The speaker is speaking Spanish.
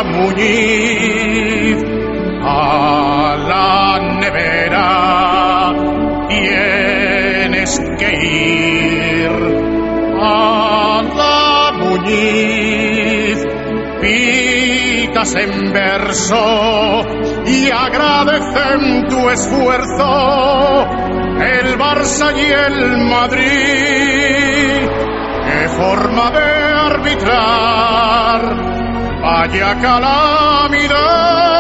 la Muñiz, a la nevera tienes que ir. A la Muñiz pitas en verso y agradecen tu esfuerzo el Barça y el Madrid. ¡Qué forma de arbitrar! ¡Vaya calamidad!